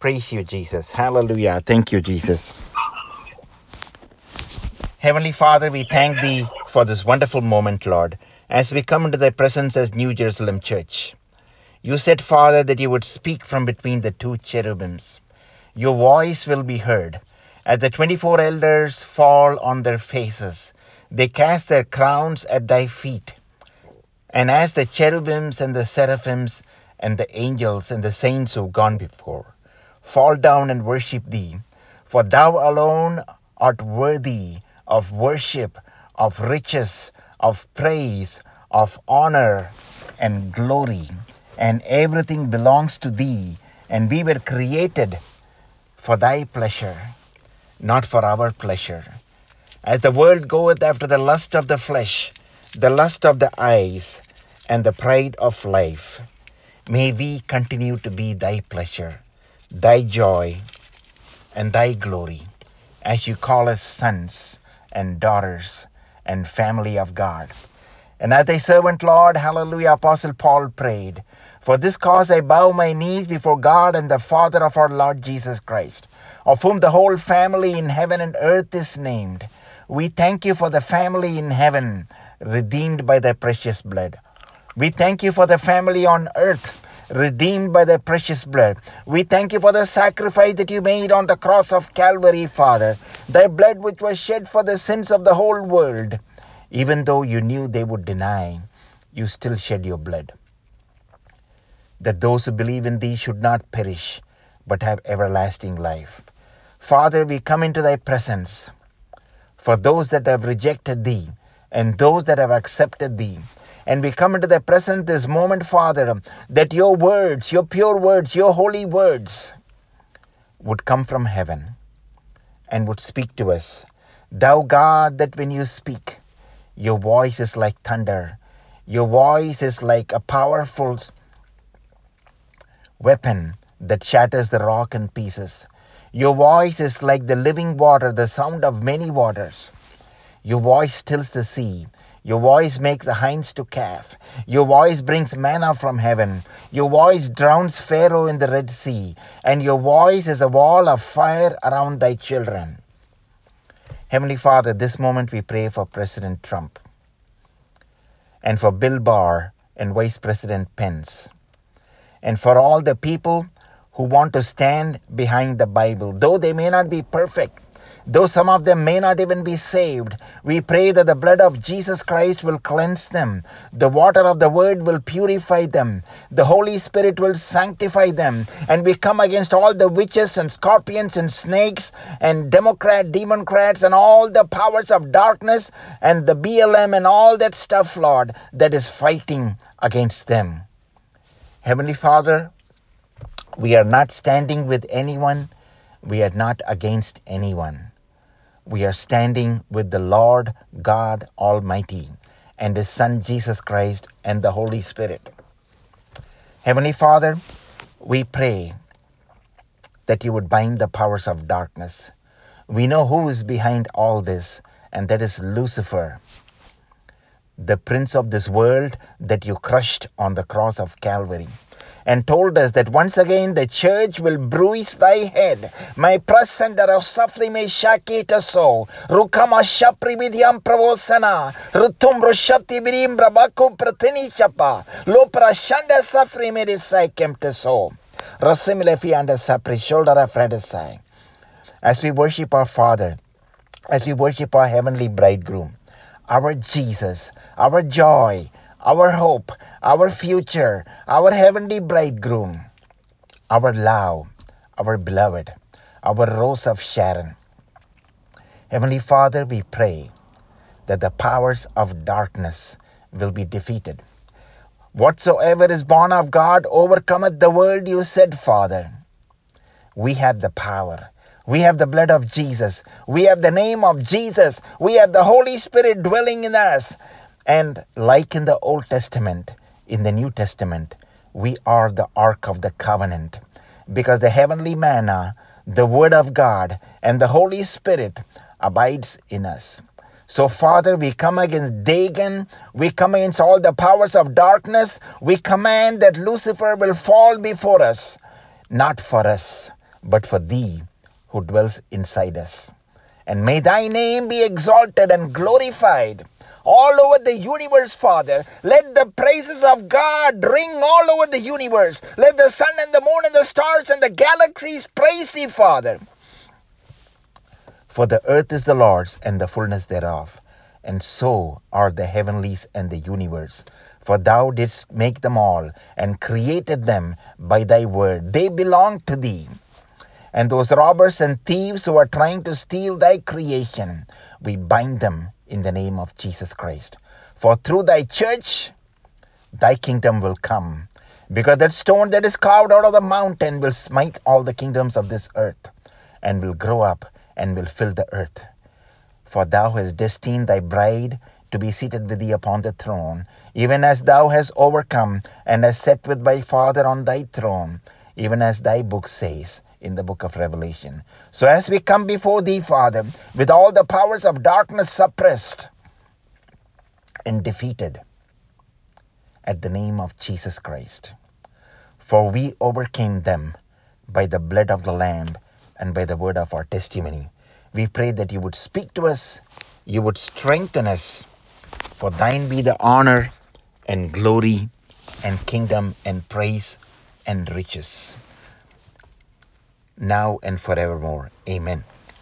praise you, Jesus. Hallelujah. Thank you, Jesus. Heavenly Father, we thank thee for this wonderful moment, Lord, as we come into thy presence as New Jerusalem Church. You said, Father, that you would speak from between the two cherubims. Your voice will be heard. As the 24 elders fall on their faces, they cast their crowns at thy feet. And as the cherubims and the seraphims and the angels and the saints who've gone before fall down and worship thee, for thou alone art worthy of worship, of riches, of praise, of honor and glory, and everything belongs to thee, and we were created for thy pleasure, not for our pleasure. As the world goeth after the lust of the flesh, the lust of the eyes, and the pride of life, may we continue to be thy pleasure, thy joy, and thy glory, as you call us sons and daughters and family of God. And as thy servant, Lord, hallelujah, Apostle Paul prayed, for this cause I bow my knees before God and the Father of our Lord Jesus Christ, of whom the whole family in heaven and earth is named. We thank you for the family in heaven, redeemed by thy precious blood. We thank you for the family on earth, redeemed by the precious blood. We thank you for the sacrifice that you made on the cross of Calvary, Father, thy blood which was shed for the sins of the whole world. Even though you knew they would deny, you still shed your blood, that those who believe in thee should not perish, but have everlasting life. Father, we come into thy presence for those that have rejected thee and those that have accepted thee. And we come into thy presence this moment, Father, that your words, your pure words, your holy words would come from heaven and would speak to us. Thou God, that when you speak, your voice is like thunder. Your voice is like a powerful weapon that shatters the rock in pieces. Your voice is like the living water, the sound of many waters. Your voice stills the sea. Your voice makes the hinds to calve. Your voice brings manna from heaven. Your voice drowns Pharaoh in the Red Sea. And your voice is a wall of fire around thy children. Heavenly Father, this moment we pray for President Trump and for Bill Barr and Vice President Pence, and for all the people who want to stand behind the Bible. Though they may not be perfect, though some of them may not even be saved, we pray that the blood of Jesus Christ will cleanse them. The water of the word will purify them. The Holy Spirit will sanctify them. And we come against all the witches and scorpions and snakes and democrats and all the powers of darkness and the BLM and all that stuff, Lord, that is fighting against them. Heavenly Father, we are not standing with anyone. We are not against anyone. We are standing with the Lord God Almighty and His Son Jesus Christ and the Holy Spirit. Heavenly Father, we pray that you would bind the powers of darkness. We know who is behind all this, and that is Lucifer, the prince of this world that you crushed on the cross of Calvary, and told us that once again the church will bruise thy head. My prasandara safli me shakita so. Rukama shapri vidyam pravosana. Rutum roshati vidim brabaku pratini chapa. Lopra shanda safri me desai kemte so. Rasimilefi and sapri shoulder of fredesai. As we worship our Father, as we worship our heavenly bridegroom, our Jesus, our joy, our hope, our future, our heavenly bridegroom, our love, our beloved, our rose of Sharon. Heavenly Father, we pray that the powers of darkness will be defeated. Whatsoever is born of God overcometh the world, you said, Father. We have the power. We have the blood of Jesus. We have the name of Jesus. We have the Holy Spirit dwelling in us. And like in the Old Testament, in the New Testament, we are the Ark of the Covenant. Because the heavenly manna, the Word of God, and the Holy Spirit abides in us. So, Father, we come against Dagon. We come against all the powers of darkness. We command that Lucifer will fall before us. Not for us, but for thee who dwells inside us. And may thy name be exalted and glorified all over the universe, Father. Let the praises of God ring all over the universe. Let the sun and the moon and the stars and the galaxies praise thee, Father. For the earth is the Lord's and the fullness thereof, and so are the heavenlies and the universe. For thou didst make them all, and created them by thy word. They belong to thee. And those robbers and thieves who are trying to steal thy creation, we bind them in the name of Jesus Christ. For through thy church, thy kingdom will come. Because that stone that is carved out of the mountain will smite all the kingdoms of this earth, and will grow up and will fill the earth. For thou hast destined thy bride to be seated with thee upon the throne, even as thou hast overcome and hast sat with thy Father on thy throne, even as thy book says in the book of Revelation. So as we come before thee, Father, with all the powers of darkness suppressed and defeated at the name of Jesus Christ, for we overcame them by the blood of the Lamb and by the word of our testimony. We pray that you would speak to us, you would strengthen us, for thine be the honor and glory and kingdom and praise and riches, now and forevermore. Amen.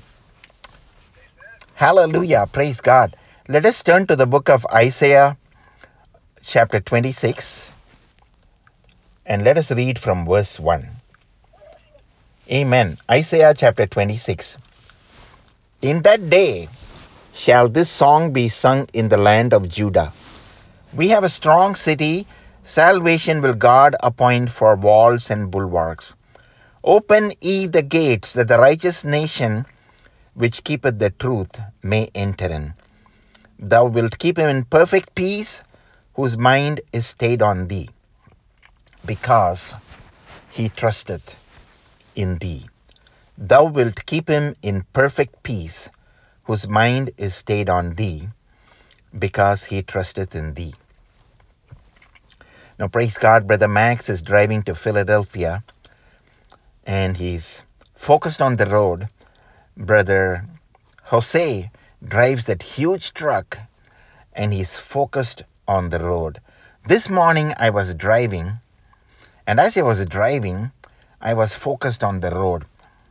Hallelujah. Praise God. Let us turn to the book of Isaiah, chapter 26, and let us read from verse 1. Amen. Isaiah chapter 26. In that day shall this song be sung in the land of Judah. We have a strong city, salvation will God appoint for walls and bulwarks. Open ye the gates, that the righteous nation which keepeth the truth may enter in. Thou wilt keep him in perfect peace, whose mind is stayed on thee, because he trusteth in thee. Thou wilt keep him in perfect peace, whose mind is stayed on thee, because he trusteth in thee. Now, praise God, Brother Max is driving to Philadelphia, and he's focused on the road. Brother Jose drives that huge truck, and he's focused on the road. This morning I was driving, and as I was driving, I was focused on the road.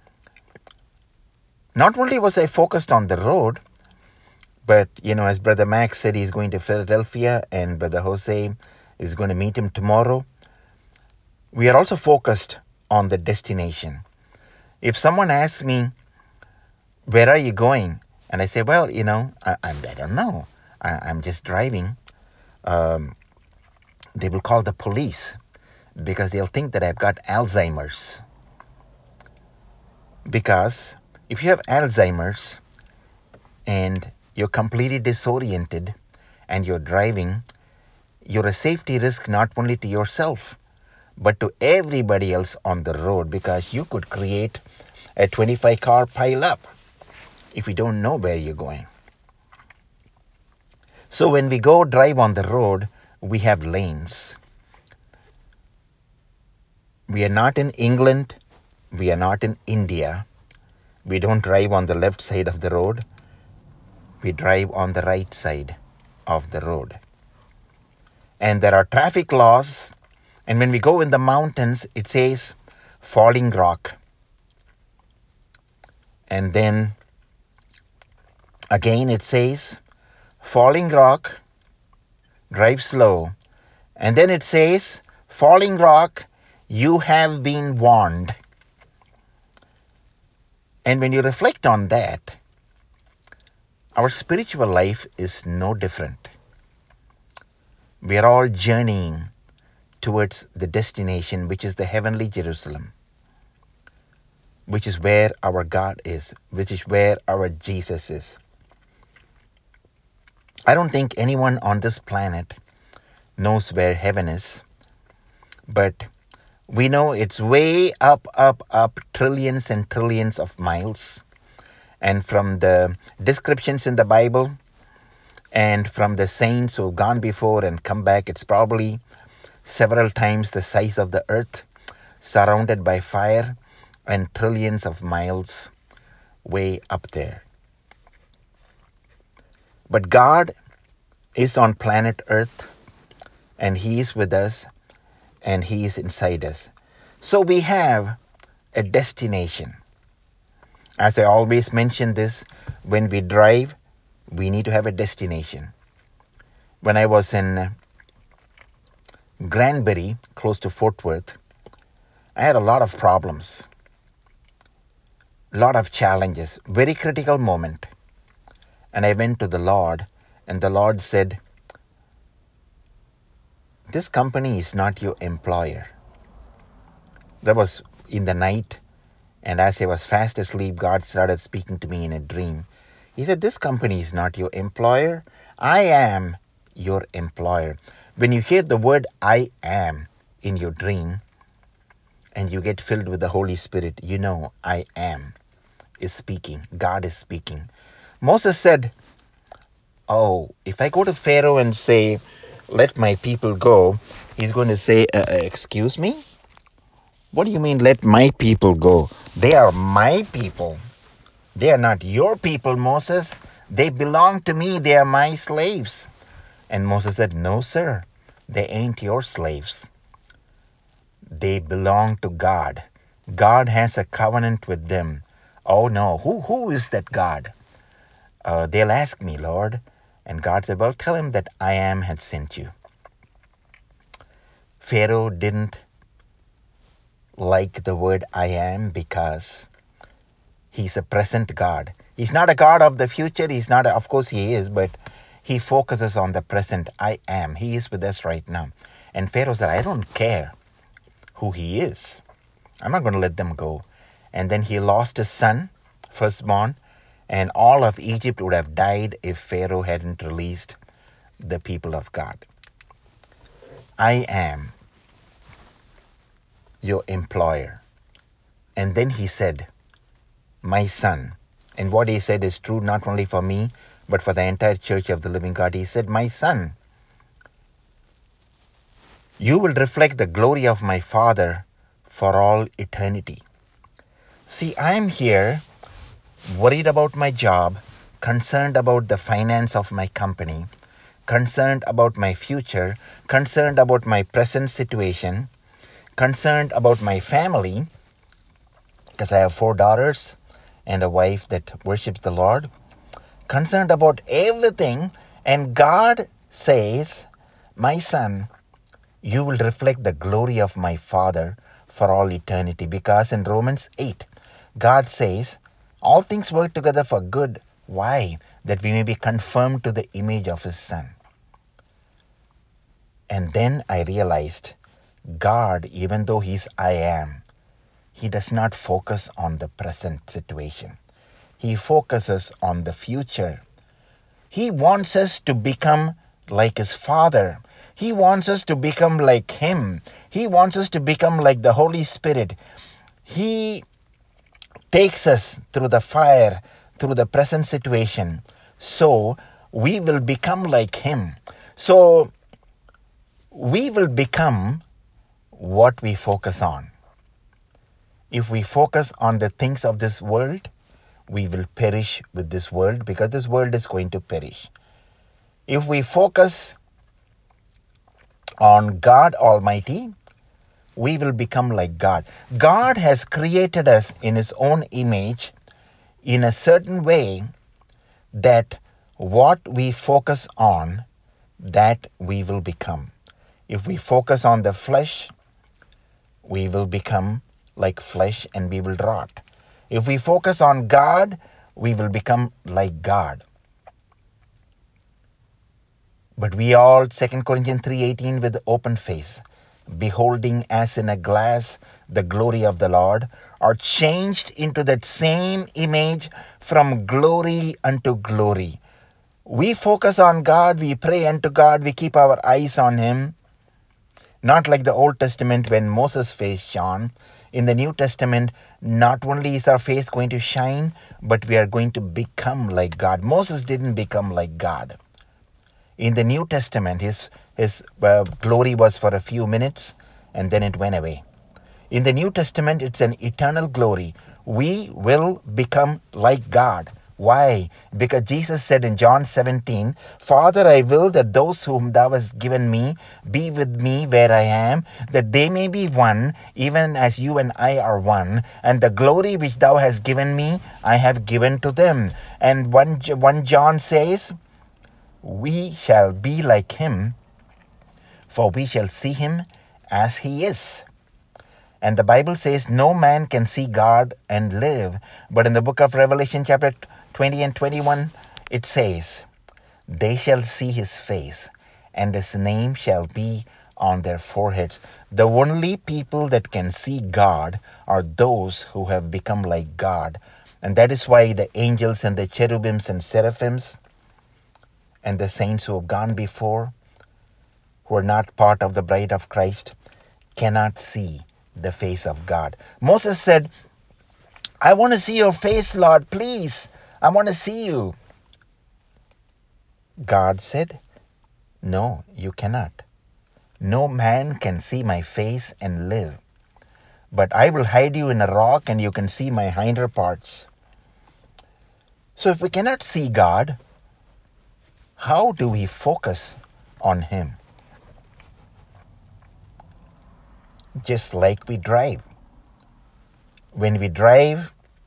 Not only was I focused on the road, but, as Brother Max said, he's going to Philadelphia, and Brother Jose is going to meet him tomorrow. We are also focused on the destination. If someone asks me, where are you going? And I say, well, I don't know. I'm just driving. They will call the police because they'll think that I've got Alzheimer's. Because if you have Alzheimer's and you're completely disoriented and you're driving, you're a safety risk not only to yourself, but to everybody else on the road, because you could create a 25-car pileup if you don't know where you're going. So when we go drive on the road, we have lanes. We are not in England. We are not in India. We don't drive on the left side of the road. We drive on the right side of the road. And there are traffic laws. And when we go in the mountains, it says falling rock. And then again it says falling rock, drive slow. And then it says falling rock, you have been warned. And when you reflect on that, our spiritual life is no different. We are all journeying towards the destination, which is the heavenly Jerusalem, which is where our God is, which is where our Jesus is. I don't think anyone on this planet knows where heaven is, but we know it's way up, trillions and trillions of miles. And from the descriptions in the Bible and from the saints who have gone before and come back, it's probably several times the size of the earth, surrounded by fire, and trillions of miles way up there. But God is on planet Earth, and He is with us, and He is inside us. So we have a destination. As I always mention this, when we drive, we need to have a destination. When I was in Granbury, close to Fort Worth, I had a lot of problems, a lot of challenges, very critical moment. And I went to the Lord, and the Lord said, this company is not your employer. That was in the night, and as I was fast asleep, God started speaking to me in a dream. He said, this company is not your employer. I am your employer. When you hear the word I am in your dream, and you get filled with the Holy Spirit, you know I am is speaking. God is speaking. Moses said, oh, if I go to Pharaoh and say, let my people go, he's going to say, excuse me? What do you mean, let my people go? They are my people. They are not your people, Moses. They belong to me. They are my slaves. And Moses said, no, sir. They ain't your slaves. They belong to God. God has a covenant with them. Oh, no. Who is that God? They'll ask me, Lord. And God said, well, tell him that I am had sent you. Pharaoh didn't like the word I am because he's a present God. He's not a God of the future. He's not, of course he is, but he focuses on the present. I am. He is with us right now. And Pharaoh said, I don't care who he is. I'm not going to let them go. And then he lost his son, firstborn, and all of Egypt would have died if Pharaoh hadn't released the people of God. I am your employer. And then he said, my son. And what he said is true not only for me, but for the entire church of the living God. He said, my son, you will reflect the glory of my Father for all eternity. See, I'm here worried about my job, concerned about the finance of my company, concerned about my future, concerned about my present situation, concerned about my family, because I have 4 daughters and a wife that worships the Lord, concerned about everything. And God says, my son, you will reflect the glory of my Father for all eternity. Because in Romans 8, God says, all things work together for good. Why? That we may be conformed to the image of his Son. And then I realized, God, even though he's I am, he does not focus on the present situation. He focuses on the future. He wants us to become like his Father. He wants us to become like him. He wants us to become like the Holy Spirit. He takes us through the fire, through the present situation, so we will become like him. So we will become what we focus on. If we focus on the things of this world, we will perish with this world, because this world is going to perish. If we focus on God Almighty, we will become like God. God has created us in his own image in a certain way that what we focus on, that we will become. If we focus on the flesh, we will become like flesh and we will rot. If we focus on God, we will become like God. But we all, 2 Corinthians 3:18, with open face, beholding as in a glass the glory of the Lord, are changed into that same image from glory unto glory. We focus on God, we pray unto God, we keep our eyes on him. Not like the Old Testament when Moses' face shone. In the New Testament, not only is our face going to shine, but we are going to become like God. Moses didn't become like God. In the New Testament, his glory was for a few minutes and then it went away. In the New Testament, it's an eternal glory. We will become like God. Why? Because Jesus said in John 17, Father, I will that those whom thou hast given me be with me where I am, that they may be one, even as you and I are one. And the glory which thou hast given me, I have given to them. And 1 John says, we shall be like him, for we shall see him as he is. And the Bible says no man can see God and live. But in the book of Revelation chapter 20 and 21, it says, they shall see his face, and his name shall be on their foreheads. The only people that can see God are those who have become like God. And that is why the angels and the cherubims and seraphims and the saints who have gone before, who are not part of the bride of Christ, cannot see the face of God. Moses said, I want to see your face, Lord, please. I want to see you. God said, no, you cannot. No man can see my face and live. But I will hide you in a rock and you can see my hinder parts. So if we cannot see God, how do we focus on him? Just like we drive. When we drive,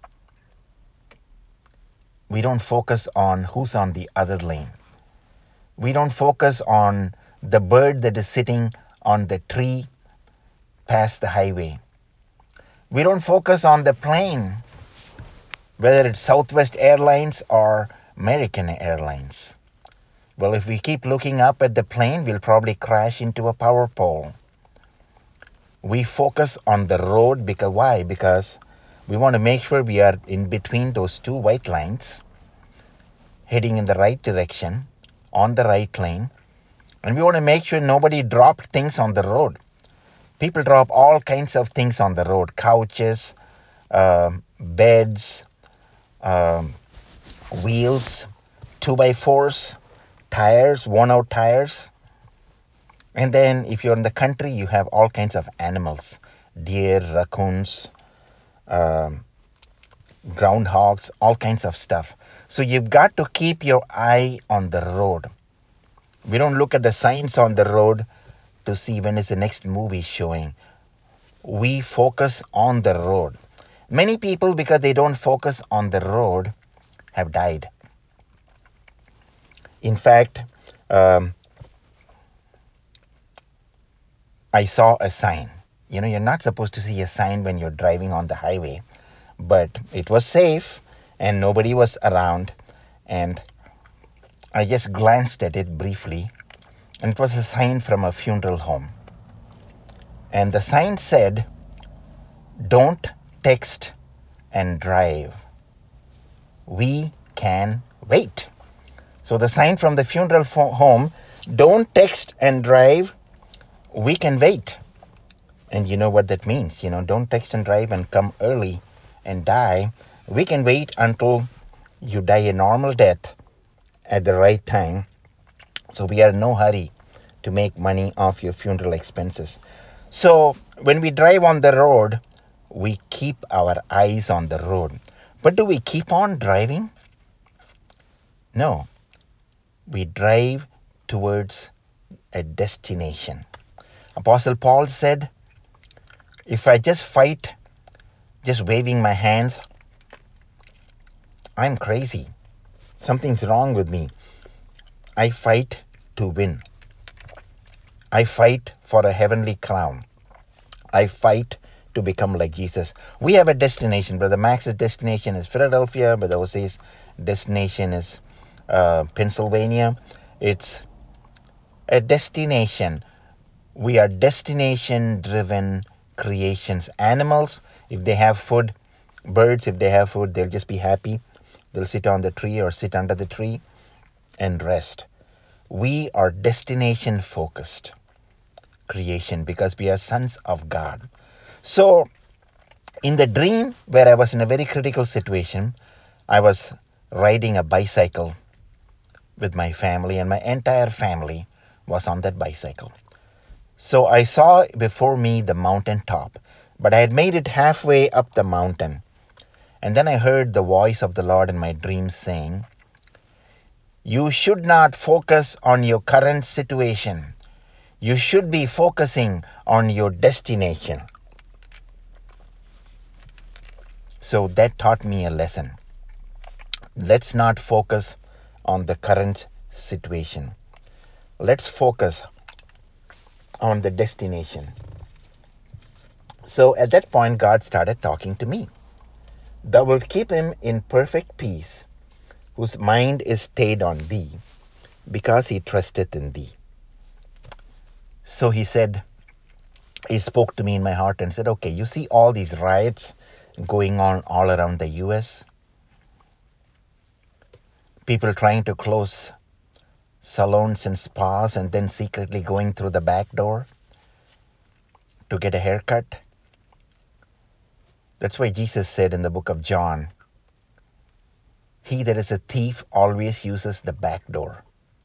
we don't focus on who's on the other lane. We don't focus on the bird that is sitting on the tree past the highway. We don't focus on the plane, whether it's Southwest Airlines or American Airlines. Well, if we keep looking up at the plane, we'll probably crash into a power pole. We focus on the road because why? Because we want to make sure we are in between those two white lines, heading in the right direction, on the right lane. And we want to make sure nobody dropped things on the road. People drop all kinds of things on the road. Couches, beds, wheels, 2x4s, tires, worn out tires. And then if you're in the country, you have all kinds of animals. Deer, raccoons, groundhogs, all kinds of stuff. So you've got to keep your eye on the road. We don't look at the signs on the road to see when is the next movie showing. We focus on the road. Many people, because they don't focus on the road, have died. In fact, I saw a sign. You're not supposed to see a sign when you're driving on the highway, but it was safe and nobody was around, and I just glanced at it briefly, and it was a sign from a funeral home. And the sign said, don't text and drive. We can wait. So the sign from the funeral home, don't text and drive, we can wait. And you know what that means. Don't text and drive and come early and die. We can wait until you die a normal death at the right time. So we are in no hurry to make money off your funeral expenses. So when we drive on the road, we keep our eyes on the road. But do we keep on driving? No. We drive towards a destination. Apostle Paul said, if I just fight, just waving my hands, I'm crazy. Something's wrong with me. I fight to win. I fight for a heavenly crown. I fight to become like Jesus. We have a destination. Brother Max's destination is Philadelphia. Brother Jose's destination is Pennsylvania. It's a destination. We are destination-driven creations. Animals, if they have food, birds, if they have food, they'll just be happy. They'll sit on the tree or sit under the tree and rest. We are destination-focused creation because we are sons of God. So, in the dream where I was in a very critical situation, I was riding a bicycle with my family, and my entire family was on that bicycle. So I saw before me the mountain top. But I had made it halfway up the mountain. And then I heard the voice of the Lord in my dreams saying, "You should not focus on your current situation. You should be focusing on your destination." So that taught me a lesson. Let's not focus on the current situation. Let's focus on the destination. So at that point, God started talking to me. "Thou wilt keep him in perfect peace, whose mind is stayed on thee, because he trusteth in thee." So he spoke to me in my heart and said, "Okay, you see all these riots going on all around the US? People trying to close salons and spas and then secretly going through the back door to get a haircut. That's why Jesus said in the book of John, he that is a thief always uses the back door.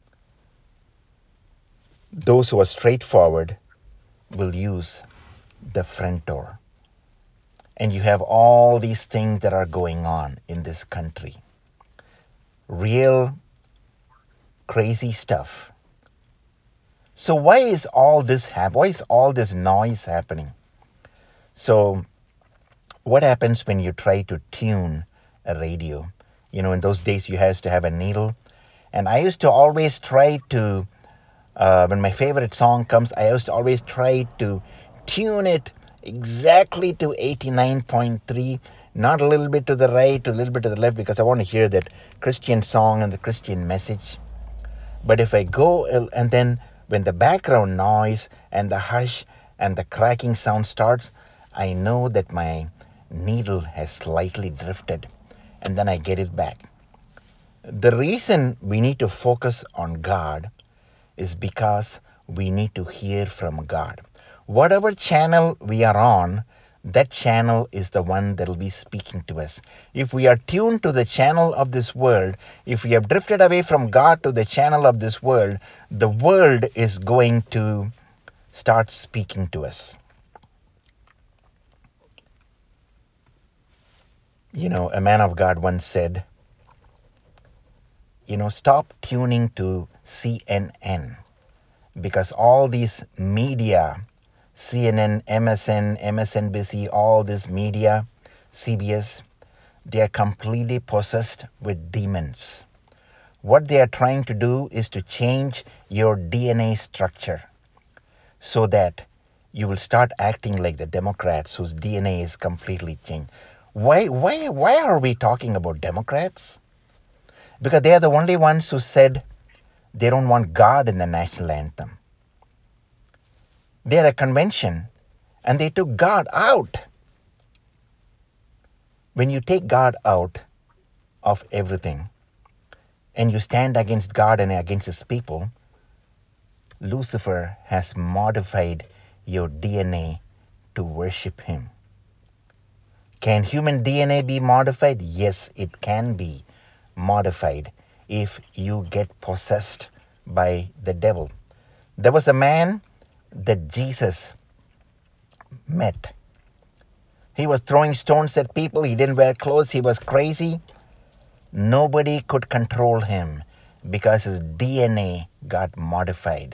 Those who are straightforward will use the front door." And you have all these things that are going on in this country. Real crazy stuff. So why is all this Why is all this noise happening? So what happens when you try to tune a radio? In those days you used to have a needle. And I used to always try to, when my favorite song comes, I used to always try to tune it exactly to 89.3, not a little bit to the right, a little bit to the left, because I want to hear that Christian song and the Christian message. But if I go, and then when the background noise and the hush and the cracking sound starts, I know that my needle has slightly drifted, and then I get it back. The reason we need to focus on God is because we need to hear from God. Whatever channel we are on, that channel is the one that will be speaking to us. If we are tuned to the channel of this world, if we have drifted away from God to the channel of this world, the world is going to start speaking to us. A man of God once said, stop tuning to CNN, because all these media, CNN, MSN, MSNBC, all this media, CBS, they are completely possessed with demons. What they are trying to do is to change your DNA structure so that you will start acting like the Democrats, whose DNA is completely changed. Why are we talking about Democrats? Because they are the only ones who said they don't want God in the national anthem. They had a convention and they took God out. When you take God out of everything and you stand against God and against his people, Lucifer has modified your DNA to worship him. Can human DNA be modified? Yes, it can be modified if you get possessed by the devil. There was a man that Jesus met. He was throwing stones at people. He didn't wear clothes. He was crazy. Nobody could control him because his DNA got modified.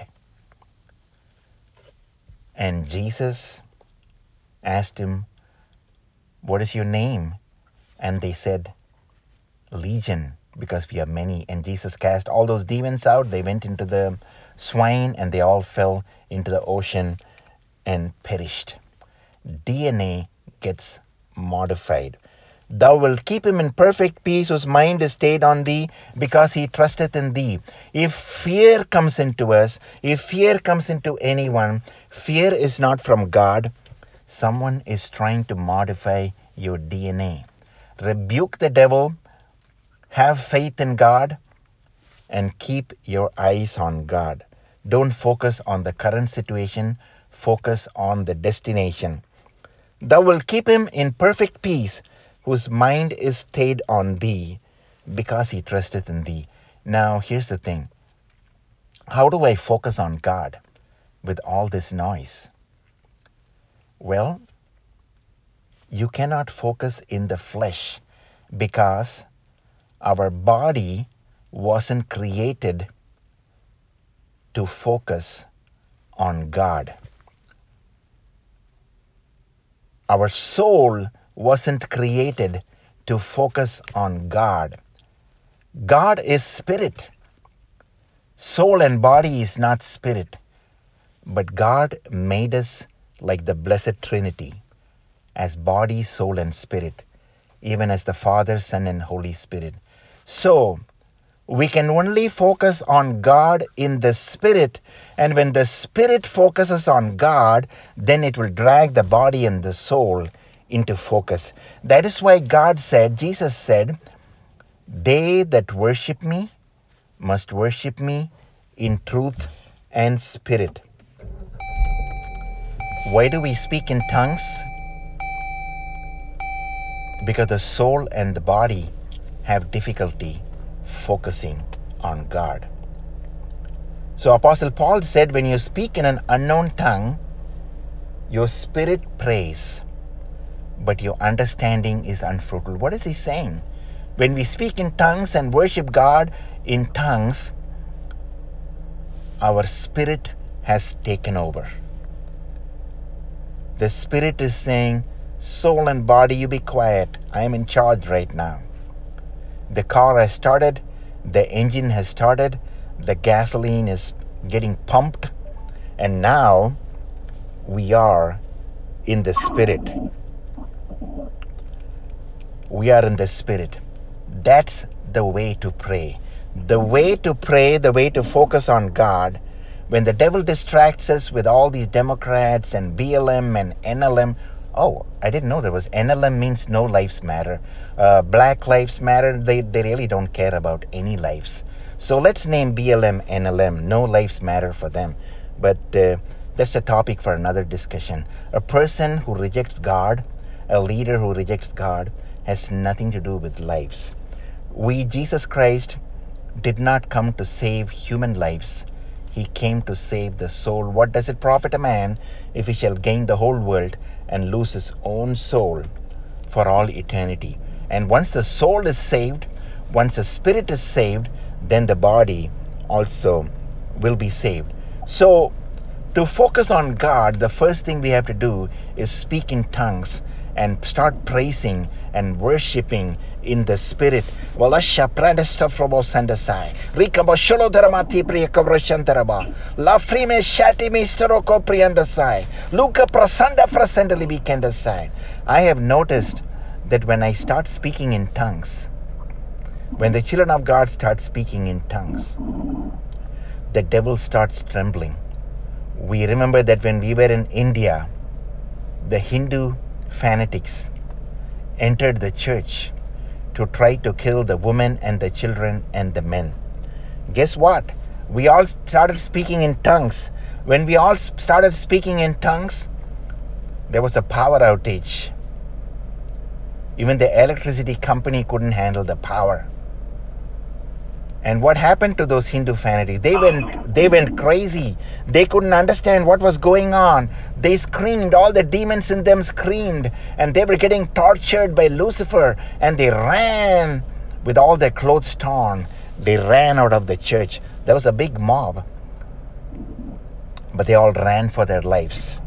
And Jesus asked him, "What is your name?" And they said, "Legion, because we are many." And Jesus cast all those demons out. They went into the swine and they all fell into the ocean and perished. DNA gets modified. "Thou wilt keep him in perfect peace, whose mind is stayed on thee, because he trusteth in thee." If fear comes into us, if fear comes into anyone, fear is not from God. Someone is trying to modify your DNA. Rebuke the devil, have faith in God, and keep your eyes on God. Don't focus on the current situation, focus on the destination. "Thou wilt keep him in perfect peace, whose mind is stayed on thee, because he trusteth in thee." Now, here's the thing. How do I focus on God with all this noise? Well, You cannot focus in the flesh because our body wasn't created to focus on God. Our soul wasn't created to focus on God. God is spirit. Soul and body is not spirit. But God made us like the Blessed Trinity, as body, soul, and spirit, even as the Father, Son, and Holy Spirit. So, we can only focus on God in the spirit, and when the spirit focuses on God, then it will drag the body and the soul into focus. That is why Jesus said, they that worship me must worship me in truth and spirit. Why do we speak in tongues? Because the soul and the body have difficulty focusing on God. So Apostle Paul said, when you speak in an unknown tongue, your spirit prays, but your understanding is unfruitful. What is he saying? When we speak in tongues and worship God in tongues, our spirit has taken over. The spirit is saying, soul and body, you be quiet. I am in charge right now. The car has started, the engine has started, the gasoline is getting pumped, and now we are in the spirit. We are in the spirit. That's the way to pray. The way to pray, the way to focus on God, when the devil distracts us with all these Democrats and BLM and NLM. Oh, I didn't know there was NLM means no lives matter. Black lives matter. They really don't care about any lives. So let's name BLM NLM. No lives matter for them. But that's a topic for another discussion. A person who rejects God, a leader who rejects God, has nothing to do with lives. Jesus Christ did not come to save human lives. He came to save the soul. What does it profit a man if he shall gain the whole world and lose his own soul for all eternity? And once the soul is saved, once the spirit is saved, then the body also will be saved. So, to focus on God, the first thing we have to do is speak in tongues and start praising and worshiping in the spirit. Walasha prandesta frobo sandasai. Rikabo sholo dramati priyakobroshantaraba. La frime shati mistero kopriandasai. Luka prasanda frasandali bikendasai. I have noticed that when I start speaking in tongues, when the children of God start speaking in tongues, the devil starts trembling. We remember that when we were in India, the Hindu fanatics entered the church to try to kill the women and the children and the men. Guess what? We all started speaking in tongues. When we all started speaking in tongues, there was a power outage. Even the electricity company couldn't handle the power. And what happened to those Hindu fanatics? They went crazy. They couldn't understand what was going on. They screamed. All the demons in them screamed. And they were getting tortured by Lucifer. And they ran with all their clothes torn. They ran out of the church. There was a big mob. But they all ran for their lives.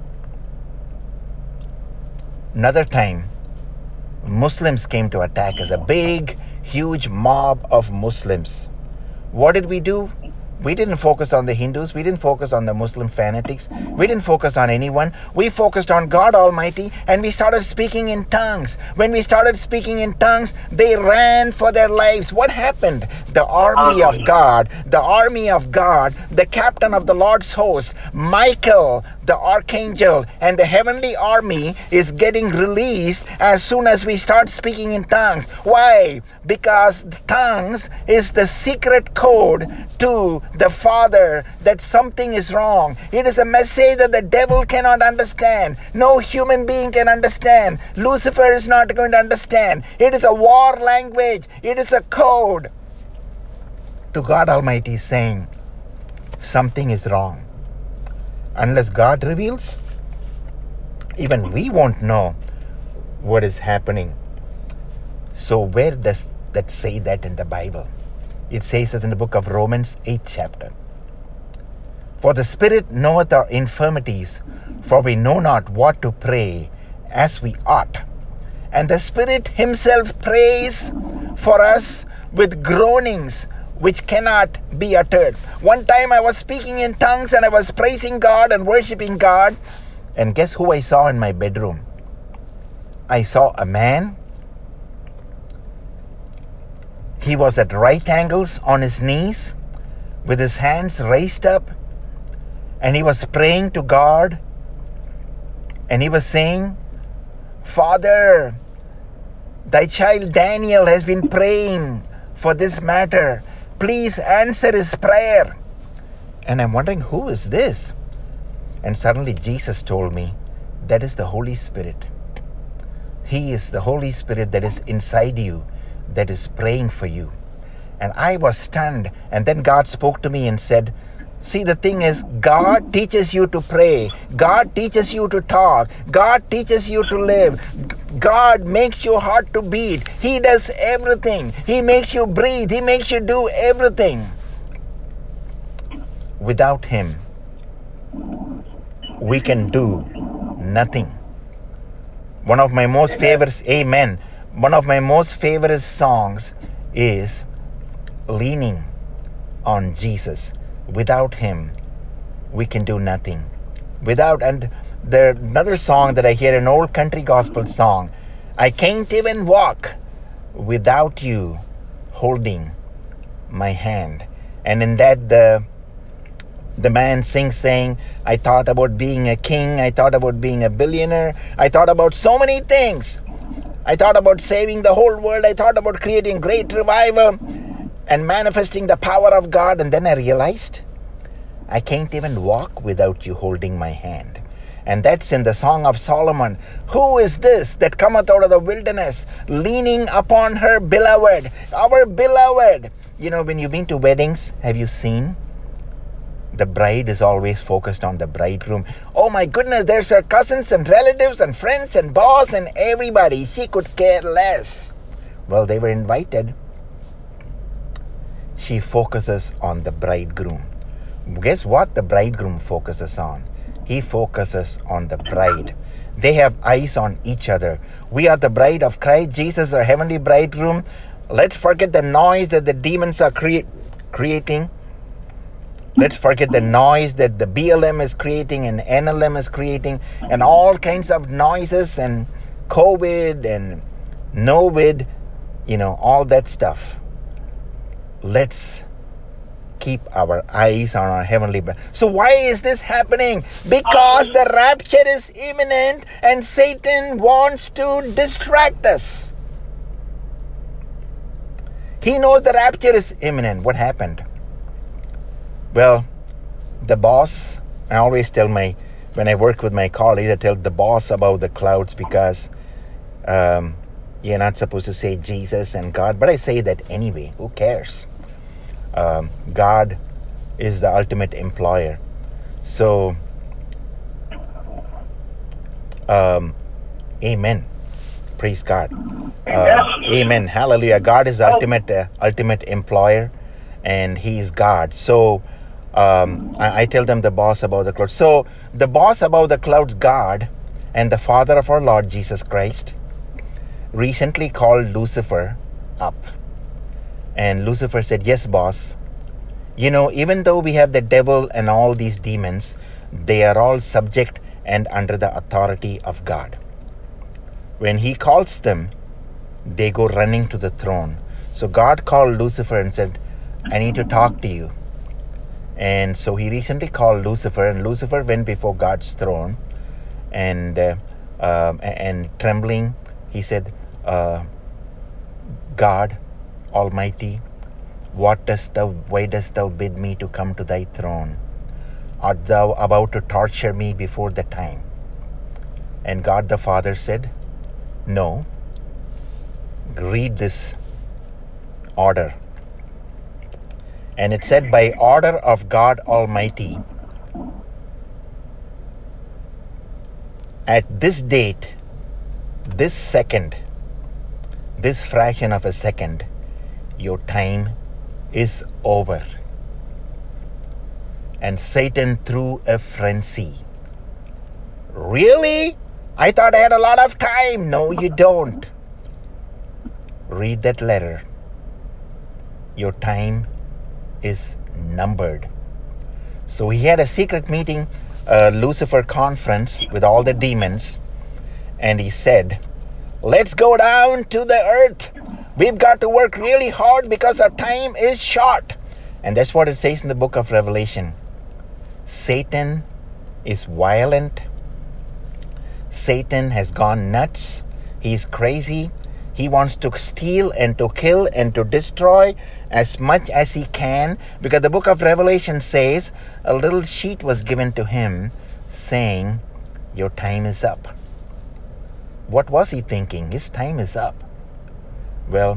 Another time, Muslims came to attack us. A big, huge mob of Muslims. What did we do? We didn't focus on the Hindus. We didn't focus on the Muslim fanatics. We didn't focus on anyone. We focused on God Almighty, and we started speaking in tongues. When we started speaking in tongues, they ran for their lives. What happened? The army of God, the captain of the Lord's host, Michael, the archangel, and the heavenly army is getting released as soon as we start speaking in tongues. Why? Because tongues is the secret code to the Father that something is wrong. It is a message that the devil cannot understand. No human being can understand. Lucifer is not going to understand. It is a war language. It is a code to God Almighty saying something is wrong. Unless God reveals, even we won't know what is happening. So where does that say that in the Bible? It says that in the book of Romans 8th chapter. For the Spirit knoweth our infirmities, for we know not what to pray as we ought. And the Spirit himself prays for us with groanings which cannot be uttered. One time I was speaking in tongues and I was praising God and worshiping God. And guess who I saw in my bedroom? I saw a man. He was at right angles on his knees with his hands raised up. And he was praying to God. And he was saying, Father, thy child Daniel has been praying for this matter. Please answer his prayer. And I'm wondering, who is this? And suddenly Jesus told me, that is the Holy Spirit. He is the Holy Spirit that is inside you, that is praying for you. And I was stunned. And then God spoke to me and said, see, the thing is, God teaches you to pray. God teaches you to talk. God teaches you to live. God makes your heart to beat. He does everything. He makes you breathe. He makes you do everything. Without him, we can do nothing. One of my most favorite, amen. One of my most favorite songs is Leaning on Jesus. Without him, we can do nothing. And the another song that I hear, an old country gospel song, I can't even walk without you holding my hand. And in that the man sings saying, I thought about being a king, I thought about being a billionaire, I thought about so many things. I thought about saving the whole world, I thought about creating great revival and manifesting the power of God, and then I realized I can't even walk without you holding my hand. And that's in the Song of Solomon. Who is this that cometh out of the wilderness, leaning upon her beloved, our beloved? You know, when you've been to weddings, have you seen? The bride is always focused on the bridegroom. Oh my goodness, there's her cousins and relatives and friends and boss and everybody. She could care less. Well, they were invited. She focuses on the bridegroom. Guess what the bridegroom focuses on? He focuses on the bride. They have eyes on each other. We are the bride of Christ. Jesus, our heavenly bridegroom. Let's forget the noise that the demons are creating. Let's forget the noise that the BLM is creating and NLM is creating and all kinds of noises and COVID and NOVID, all that stuff. Let's keep our eyes on our heavenly bride. So why is this happening? Because the rapture is imminent and Satan wants to distract us. He knows the rapture is imminent. What happened? Well, the boss, I always tell when I work with my colleagues, I tell the boss about the clouds because you're not supposed to say Jesus and God, but I say that anyway. Who cares? God is the ultimate employer. So, amen. Praise God. Amen. Hallelujah. God is the ultimate employer, and He is God. So, I tell them the boss about the clouds. So, the boss about the clouds, God, and the Father of our Lord Jesus Christ, recently called Lucifer up. And Lucifer said, yes, boss. Even though we have the devil and all these demons, they are all subject and under the authority of God. When He calls them, they go running to the throne. So God called Lucifer and said, I need to talk to you. And so He recently called Lucifer, and Lucifer went before God's throne, and trembling, he said, God Almighty, why dost thou bid me to come to thy throne? Art thou about to torture me before the time? And God the Father said, no. Read this order. And it said, by order of God Almighty, at this date, This second, this fraction of a second, your time is over. And Satan threw a frenzy. Really? I thought I had a lot of time. No, you don't. Read that letter. Your time is numbered. So he had a secret meeting, a Lucifer conference with all the demons, and he said, let's go down to the earth. We've got to work really hard because our time is short. And that's what it says in the book of Revelation. Satan is violent. Satan has gone nuts. He's crazy. He wants to steal and to kill and to destroy as much as he can, because the book of Revelation says a little sheet was given to him saying, your time is up. What was he thinking? His time is up. Well,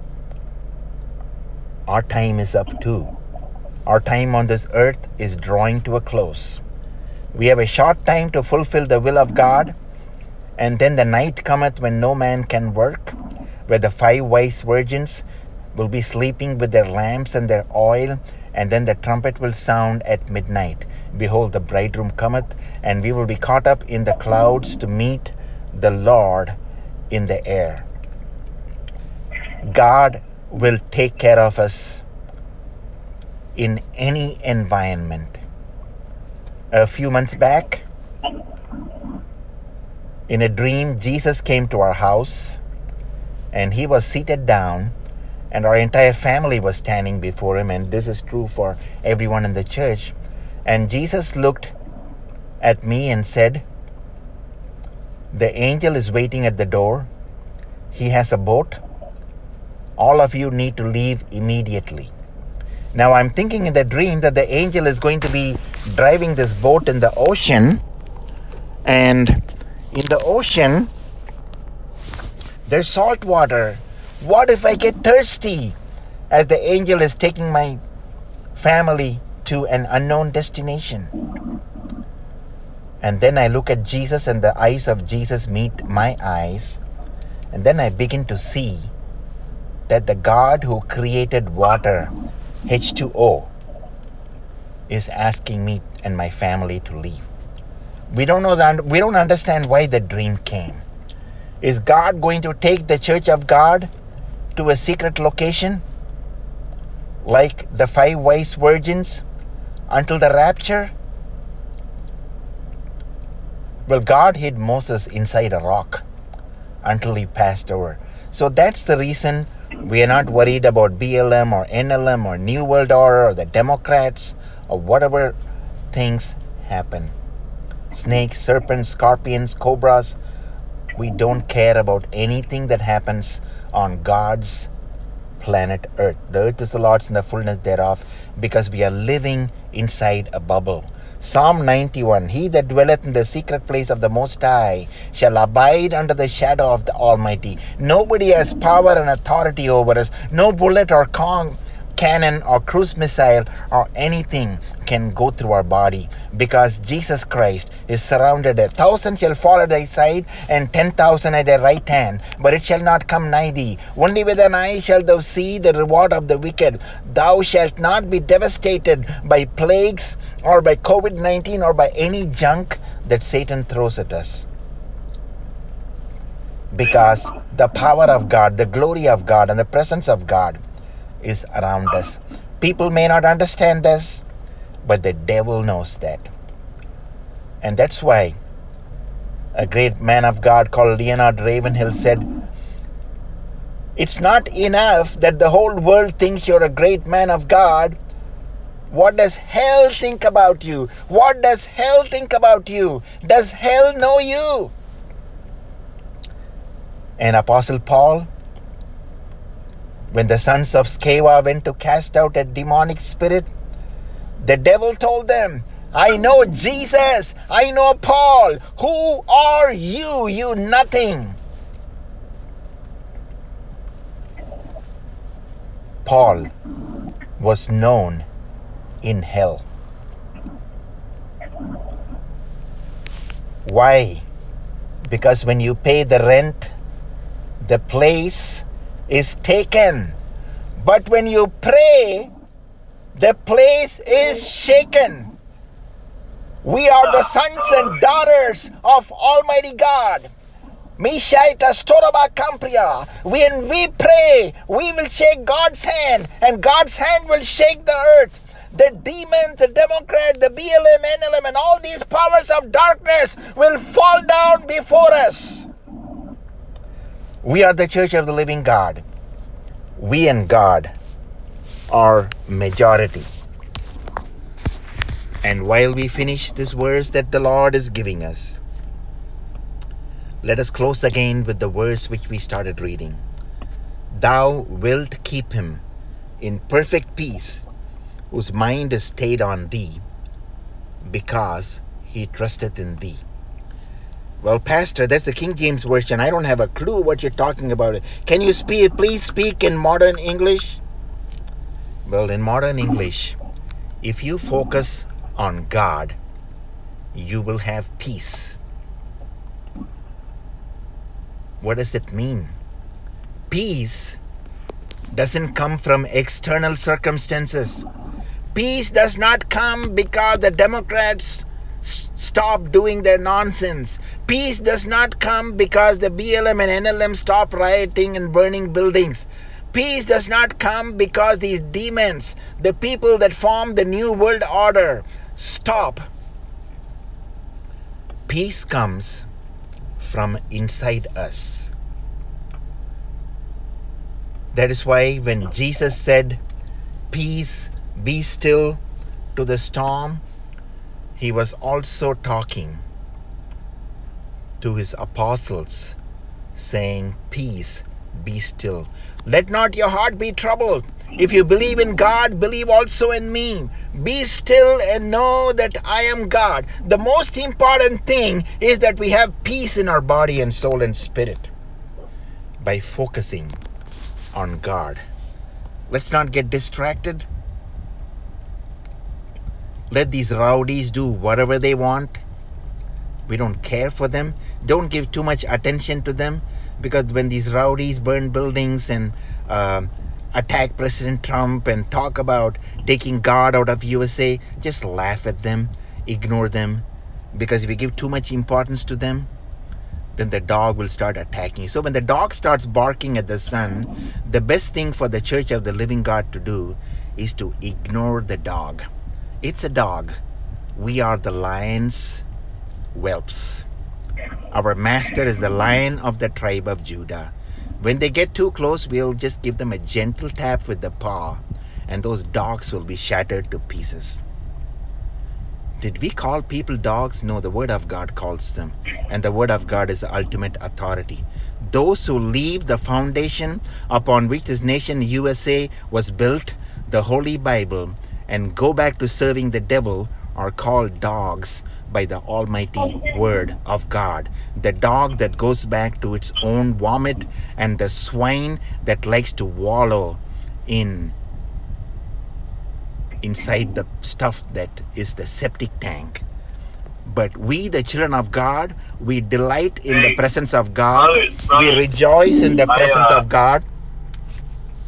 our time is up too. Our time on this earth is drawing to a close. We have a short time to fulfill the will of God, and then the night cometh when no man can work, where the 5 wise virgins will be sleeping with their lamps and their oil, and then the trumpet will sound at midnight. Behold, the bridegroom cometh, and we will be caught up in the clouds to meet the Lord in the air. God will take care of us in any environment. A few months back, in a dream, Jesus came to our house, and he was seated down, and our entire family was standing before him, and this is true for everyone in the church. And Jesus looked at me and said, the angel is waiting at the door. He has a boat. All of you need to leave immediately. Now I'm thinking in the dream that the angel is going to be driving this boat in the ocean, and in the ocean there's salt water. What if I get thirsty as the angel is taking my family to an unknown destination? And then I look at Jesus, and the eyes of Jesus meet my eyes, and then I begin to see that the God who created water, H2O, is asking me and my family to leave. We don't understand why the dream came. Is God going to take the church of God to a secret location, like the 5 wise virgins, until the rapture? Well, God hid Moses inside a rock until he passed over. So that's the reason we are not worried about BLM or NLM or New World Order or the Democrats or whatever things happen. Snakes, serpents, scorpions, cobras. We don't care about anything that happens on God's planet Earth. The earth is the Lord's and the fullness thereof, because we are living inside a bubble. Psalm 91, he that dwelleth in the secret place of the Most High shall abide under the shadow of the Almighty. Nobody has power and authority over us. No bullet or cannon or cruise missile or anything can go through our body, because Jesus Christ is surrounded. 1,000 shall fall at thy side, and 10,000 at thy right hand, but it shall not come nigh thee. Only with thine eye shalt thou see the reward of the wicked. Thou shalt not be devastated by plagues or by COVID-19 or by any junk that Satan throws at us, because the power of God, the glory of God, and the presence of God is around us. People may not understand this, but the devil knows that. And that's why a great man of God called Leonard Ravenhill said, it's not enough that the whole world thinks you're a great man of God. What does hell think about you? What does hell think about you? Does hell know you? And Apostle Paul, when the sons of Sceva went to cast out a demonic spirit, the devil told them, I know Jesus, I know Paul. Who are you? You nothing. Paul was known in hell. Why? Because when you pay the rent, the place is taken. But when you pray, the place is shaken. We are the sons and daughters of Almighty God. Mishaita Storaba Campria. When we pray, we will shake God's hand, and God's hand will shake the earth. The demons, the Democrat, the BLM, NLM, and all these powers of darkness will fall down before us. We are the church of the living God. We and God are majority. And while we finish this verse that the Lord is giving us, let us close again with the verse which we started reading. Thou wilt keep him in perfect peace, whose mind is stayed on thee, because he trusteth in thee. Well, Pastor, that's the King James Version. I don't have a clue what you're talking about. Can you please speak in modern English? Well, in modern English, if you focus on God, you will have peace. What does it mean? Peace doesn't come from external circumstances. Peace does not come because the Democrats stop doing their nonsense. Peace does not come because the BLM and NLM stop rioting and burning buildings. Peace does not come because these demons, the people that form the New World Order, stop. Peace comes from inside us. That is why when Jesus said, "Peace, be still," to the storm, he was also talking to his apostles, saying, "Peace, be still. Let not your heart be troubled. If you believe in God, believe also in me. Be still and know that I am God." The most important thing is that we have peace in our body and soul and spirit by focusing on God. Let's not get distracted. Let these rowdies do whatever they want. We don't care for them. Don't give too much attention to them, because when these rowdies burn buildings and attack President Trump and talk about taking God out of USA, just laugh at them, ignore them, because if you give too much importance to them, then the dog will start attacking you. So when the dog starts barking at the sun, the best thing for the church of the living God to do is to ignore the dog. It's a dog. We are the lion's whelps. Our master is the lion of the tribe of Judah. When they get too close, we'll just give them a gentle tap with the paw, and those dogs will be shattered to pieces. Did we call people dogs? No, the Word of God calls them. And the Word of God is the ultimate authority. Those who leave the foundation upon which this nation USA was built, the Holy Bible, and go back to serving the devil are called dogs by the almighty Word of God. The dog that goes back to its own vomit, and the swine that likes to wallow inside the stuff that is the septic tank. But we, the children of God, we delight in the presence of God. We rejoice in the presence of God.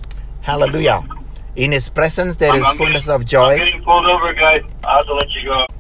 Hallelujah. In His presence there is fullness of joy. I'm getting pulled over, guys. I'll have to let you go.